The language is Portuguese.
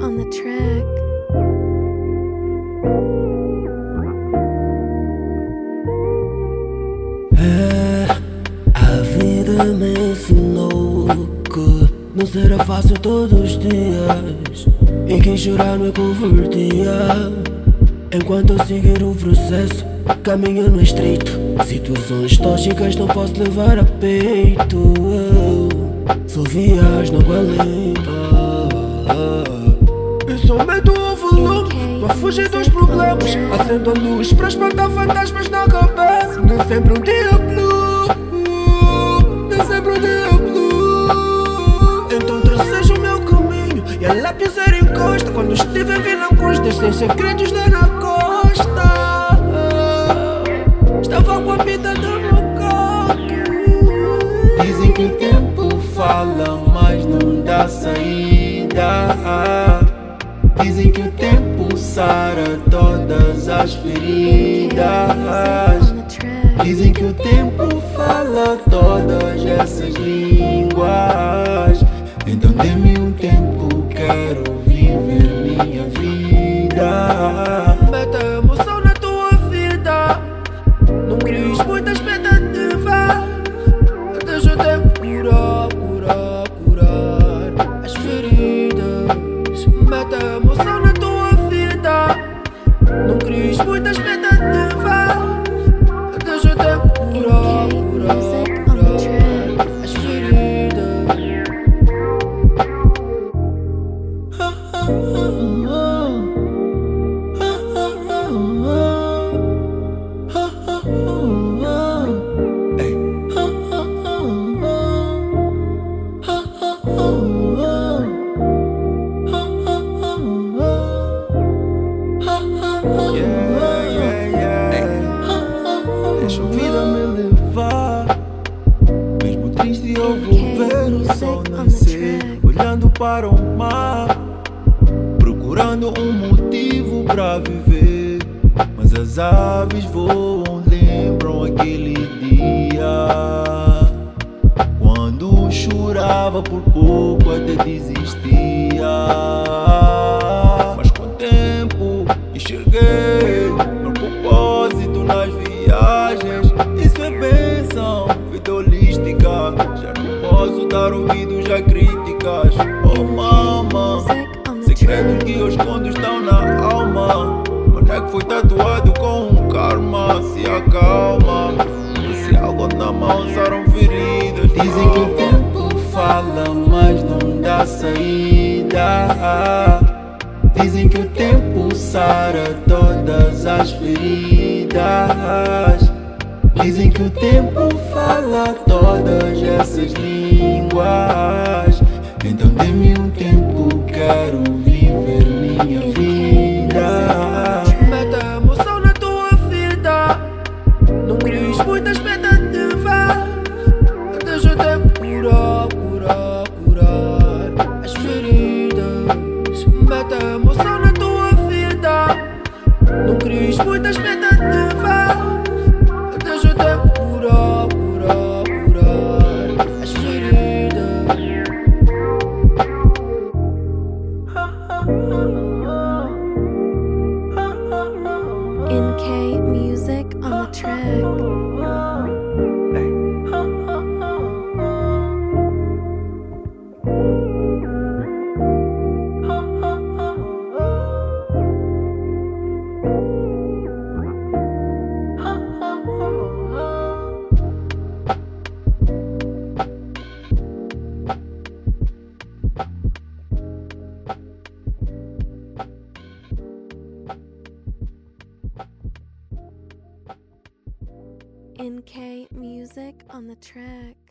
on the track. A vida me ensinou que não será fácil todos os dias, e quem chorar me convertia. Enquanto eu seguir o processo, caminho não é estreito. Situações tóxicas não posso levar a peito. Só viajo na água lenta, e só meto o volume pra fugir dos problemas. Acendo a luz pra espantar fantasmas na cabeça. Nem sempre um dia blue, nem sempre um dia blue. Então tracejo o meu caminho e a lápis era encosta. Quando estive em Vila Costa, sem segredos nem na costa. Estava com a vida do meu coque. Dizem que o tempo fala, mas não dá saída. Dizem que o tempo sara todas as feridas. Dizem que o tempo fala todas essas línguas. Então dê-me um tempo, quero viver minha vida. Meta emoção na tua vida, não cries muita expectativa. Deixa o tempo curar as feridas. Meta emoção na tua vida, não cries muita expectativa. Deixa o tempo curar as feridas. Deixa a vida me levar. Mesmo triste eu vou ver o sol nascer, olhando para o mar, procurando um motivo pra viver. Mas as aves voam, lembram aquele dia, quando chorava por pouco até desistia. Mas com o tempo enxerguei meu propósito nas viagens. Isso é bênção, vida holística. Já não posso dar ouvidos a críticas. Oh mama, segredos que eu escondo estão na alma. Onde é que foi tatuado com um karma? Se acalma, esse algo na mão saram feridas. Dizem que o tempo fala, mas não dá saída. Dizem que o tempo sara todas as feridas. Dizem que o tempo fala todas essas línguas. Então dê-me um tempo, quero viver minha vida. Meta emoção na tua vida, não cries muita expectativa. Deixa o tempo curar as feridas. Meta emoção na tua vida, não cries muita expectativa. Deixa o tempo curar as feridas. NK Music on the track. NK Music on the track.